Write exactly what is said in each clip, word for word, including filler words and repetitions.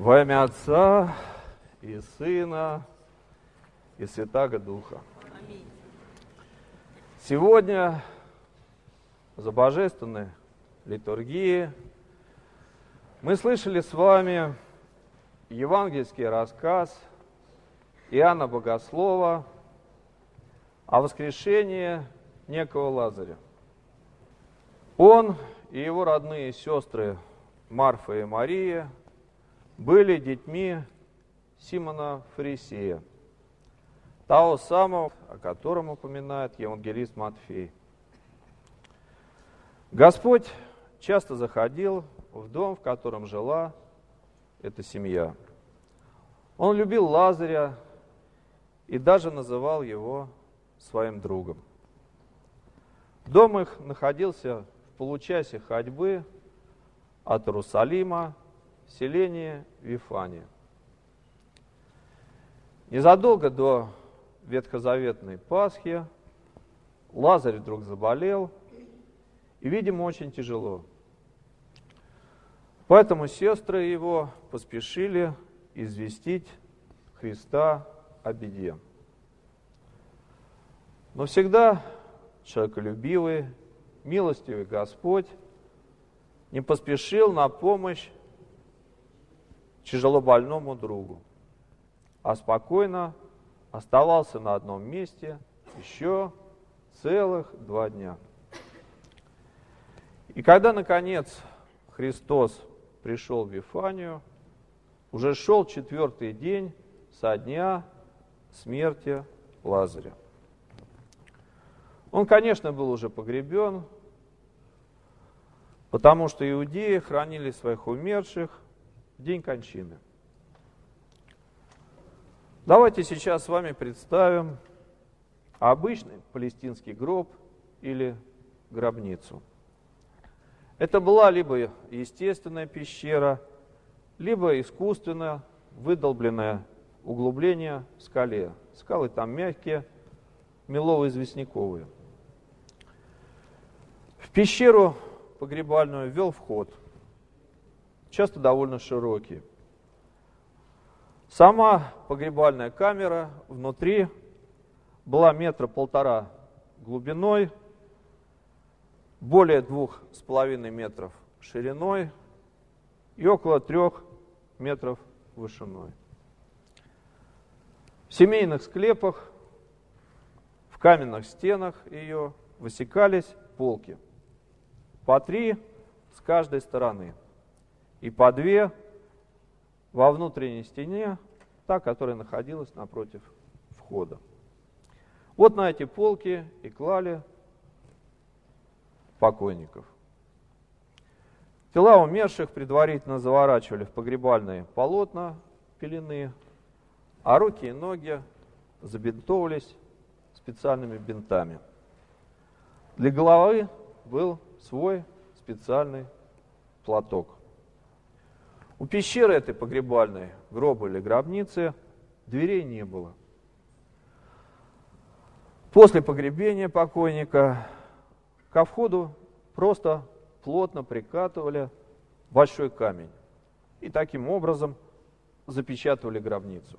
Во имя Отца и Сына и Святаго Духа. Аминь. Сегодня за божественной литургией мы слышали с вами евангельский рассказ Иоанна Богослова о воскрешении некого Лазаря. Он и его родные сестры Марфа и Мария были детьми Симона Фарисея, того самого, о котором упоминает евангелист Матфей. Господь часто заходил в дом, в котором жила эта семья. Он любил Лазаря и даже называл его своим другом. Дом их находился в получасе ходьбы от Иерусалима в селении Вифания. Незадолго до ветхозаветной Пасхи Лазарь вдруг заболел, и, видимо, очень тяжело. Поэтому сестры его поспешили известить Христа о беде. Но всегда человеколюбивый, милостивый Господь не поспешил на помощь тяжелобольному другу, а спокойно оставался на одном месте еще целых два дня. И когда, наконец, Христос пришел в Вифанию, уже шел четвертый день со дня смерти Лазаря. Он, конечно, был уже погребен, потому что иудеи хранили своих умерших в день кончины. Давайте сейчас с вами представим обычный палестинский гроб или гробницу. Это была либо естественная пещера, либо искусственно выдолбленное углубление в скале. Скалы там мягкие, мелово-известняковые. В пещеру погребальную вел вход, часто довольно широкий. Сама погребальная камера внутри была метра полтора глубиной, более двух с половиной метров шириной и около трех метров вышиной. В семейных склепах, в каменных стенах ее высекались полки, по три с каждой стороны и по две во внутренней стене, та, которая находилась напротив входа. Вот на эти полки и клали покойников. Тела умерших предварительно заворачивали в погребальные полотна, пелены, а руки и ноги забинтовывались специальными бинтами. Для головы был свой специальный платок. У пещеры этой погребальной, гроба или гробницы, дверей не было. После погребения покойника ко входу просто плотно прикатывали большой камень и таким образом запечатывали гробницу.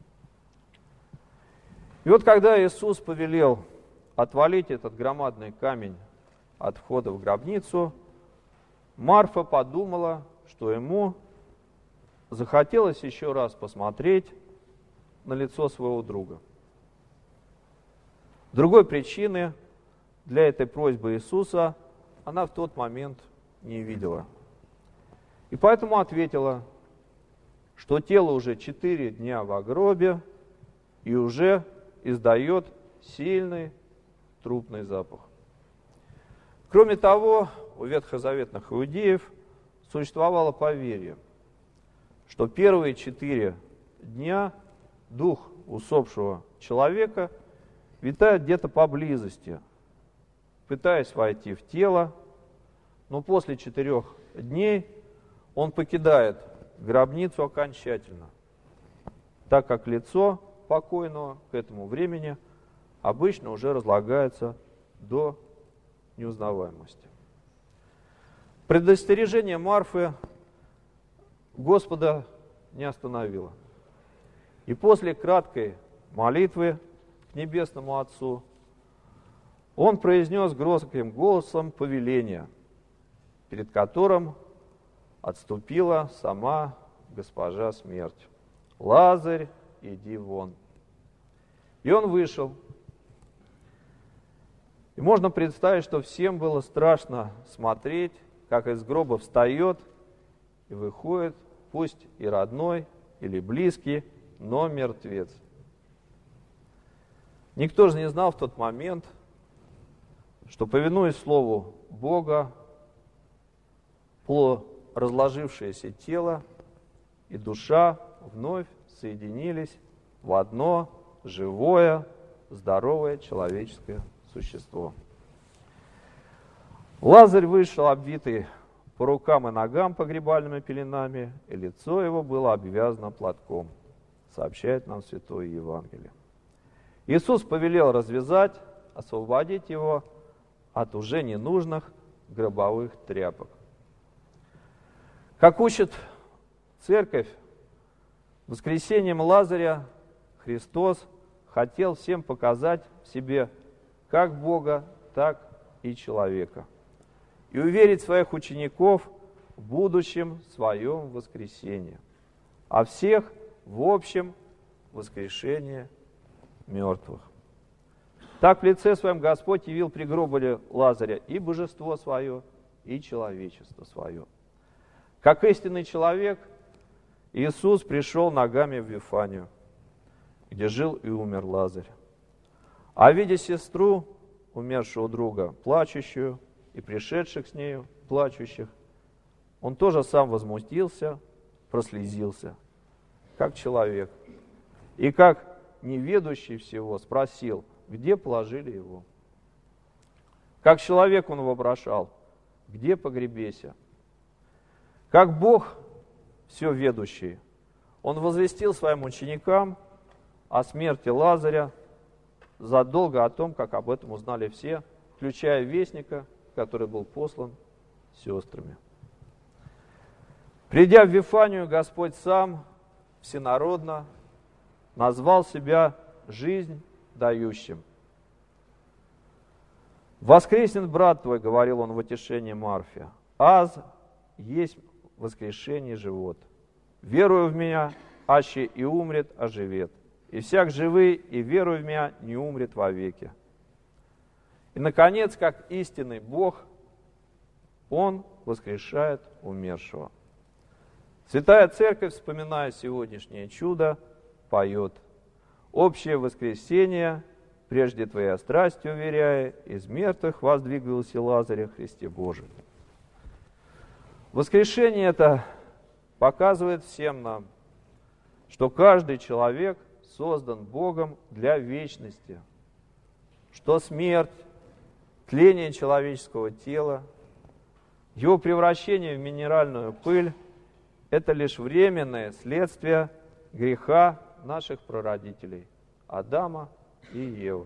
И вот когда Иисус повелел отвалить этот громадный камень от входа в гробницу, Марфа подумала, что ему захотелось еще раз посмотреть на лицо своего друга. Другой причины для этой просьбы Иисуса она в тот момент не видела. И поэтому ответила, что тело уже четыре дня в гробе и уже издает сильный трупный запах. Кроме того, у ветхозаветных иудеев существовало поверье, что первые четыре дня дух усопшего человека витает где-то поблизости, пытаясь войти в тело, но после четырех дней он покидает гробницу окончательно, так как лицо покойного к этому времени обычно уже разлагается до неузнаваемости. Предостережение Марфы Господа не остановило. И после краткой молитвы к Небесному Отцу он произнес громким голосом повеление, перед которым отступила сама госпожа смерть. «Лазарь, иди вон». И он вышел. И можно представить, что всем было страшно смотреть, как из гроба встает и выходит, пусть и родной, или близкий, но мертвец. Никто же не знал в тот момент, что, повинуясь слову Бога, полуразложившееся тело и душа вновь соединились в одно живое, здоровое человеческое существо. Лазарь вышел, обвитый по рукам и ногам погребальными пеленами, и лицо его было обвязано платком, сообщает нам Святое Евангелие. Иисус повелел развязать, освободить его от уже ненужных гробовых тряпок. Как учит Церковь, воскресением Лазаря Христос хотел всем показать в себе как Бога, так и человека, и уверить своих учеников в будущем своем воскресении, а всех в общем воскрешении мертвых. Так в лице своем Господь явил при гробе Лазаря и божество свое, и человечество свое. Как истинный человек, Иисус пришел ногами в Вифанию, где жил и умер Лазарь. А видя сестру, умершего друга, плачущую, и пришедших с нею, плачущих, он тоже сам возмутился, прослезился, как человек. И как неведущий всего спросил, где положили его. Как человек он вопрошал, где погребеся. Как Бог все ведущий, он возвестил своим ученикам о смерти Лазаря задолго о том, как об этом узнали все, включая вестника, который был послан сестрами. Придя в Вифанию, Господь сам всенародно назвал себя жизнь дающим. «Воскреснет брат твой, — говорил он в утешении Марфе, — аз есть воскрешение живот. Веруя в меня, аще и умрет, оживет. И всяк живый, и веруя в меня, не умрет вовеки». И, наконец, как истинный Бог, Он воскрешает умершего. Святая Церковь, вспоминая сегодняшнее чудо, поет: «Общее воскресение, прежде Твоя страсть уверяя, из мертвых воздвигался Лазаря, Христе Божий». Воскрешение это показывает всем нам, что каждый человек создан Богом для вечности, что смерть, тление человеческого тела, его превращение в минеральную пыль – это лишь временное следствие греха наших прародителей Адама и Евы.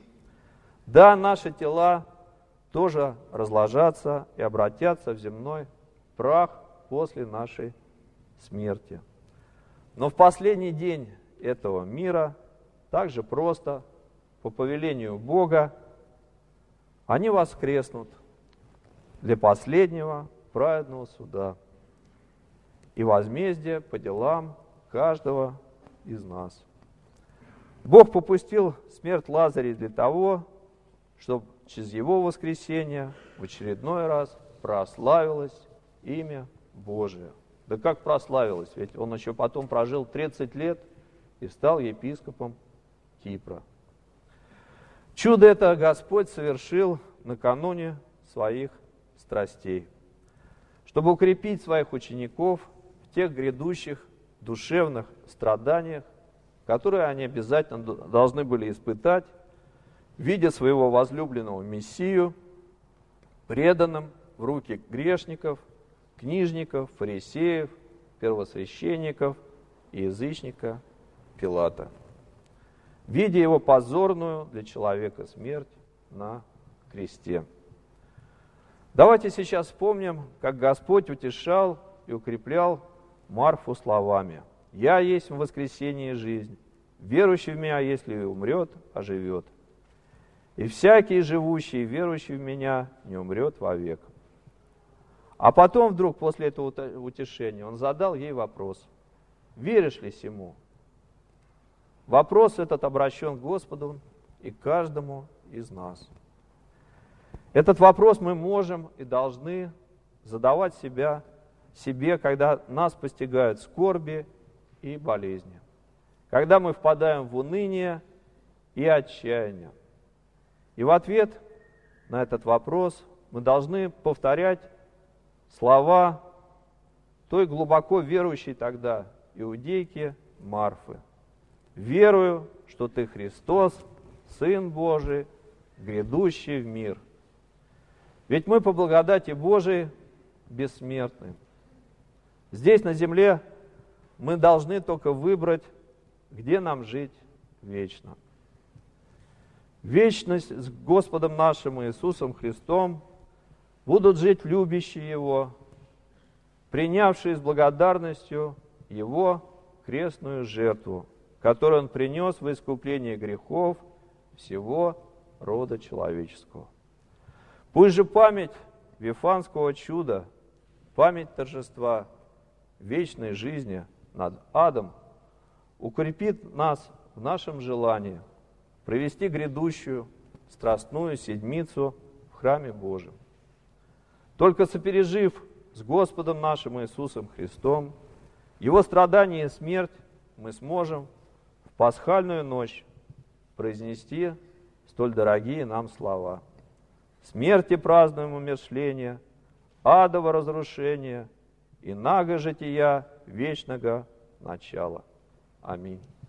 Да, наши тела тоже разложатся и обратятся в земной прах после нашей смерти. Но в последний день этого мира также просто, по повелению Бога, они воскреснут для последнего праведного суда и возмездия по делам каждого из нас. Бог попустил смерть Лазаря для того, чтобы через его воскресение в очередной раз прославилось имя Божие. Да как прославилось? Ведь он еще потом прожил тридцать лет и стал епископом Кипра. Чудо это Господь совершил накануне своих страстей, чтобы укрепить своих учеников в тех грядущих душевных страданиях, которые они обязательно должны были испытать, видя своего возлюбленного Мессию, преданным в руки грешников, книжников, фарисеев, первосвященников и язычника Пилата, видя его позорную для человека смерть на кресте. Давайте сейчас вспомним, как Господь утешал и укреплял Марфу словами: Я есть воскресение и жизнь. Верующий в Меня, если и умрет, оживет. И всякий живущий, верующий в Меня, не умрет вовек». А потом вдруг, после этого утешения, он задал ей вопрос: «Веришь ли сему?» Вопрос этот обращен к Господу и к каждому из нас. Этот вопрос мы можем и должны задавать себя, себе, когда нас постигают скорби и болезни, когда мы впадаем в уныние и отчаяние. И в ответ на этот вопрос мы должны повторять слова той глубоко верующей тогда иудейки Марфы: «Верую, что Ты Христос, Сын Божий, грядущий в мир». Ведь мы по благодати Божией бессмертны. Здесь на земле мы должны только выбрать, где нам жить вечно. Вечность с Господом нашим Иисусом Христом будут жить любящие Его, принявшие с благодарностью Его крестную жертву, которую Он принес во искупление грехов всего рода человеческого. Пусть же память Вифанского чуда, память торжества вечной жизни над адом укрепит нас в нашем желании провести грядущую страстную седмицу в храме Божьем. Только сопережив с Господом нашим Иисусом Христом Его страдания и смерть, мы сможем в пасхальную ночь произнести столь дорогие нам слова: «Смерти празднуем умершление, адово разрушение и наго жития вечного начала». Аминь.